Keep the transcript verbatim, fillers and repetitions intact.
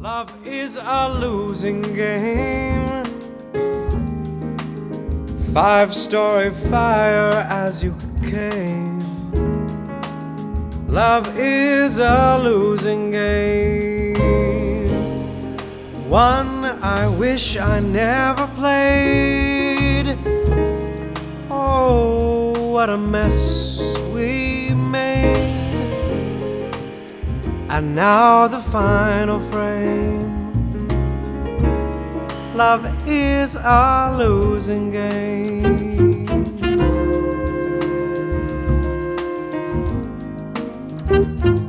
Love is a losing game. Five-story fire as you came. Love is a losing game. One I wish I never played. Oh, what a mess we made. And now the final frame. Love is a losing game.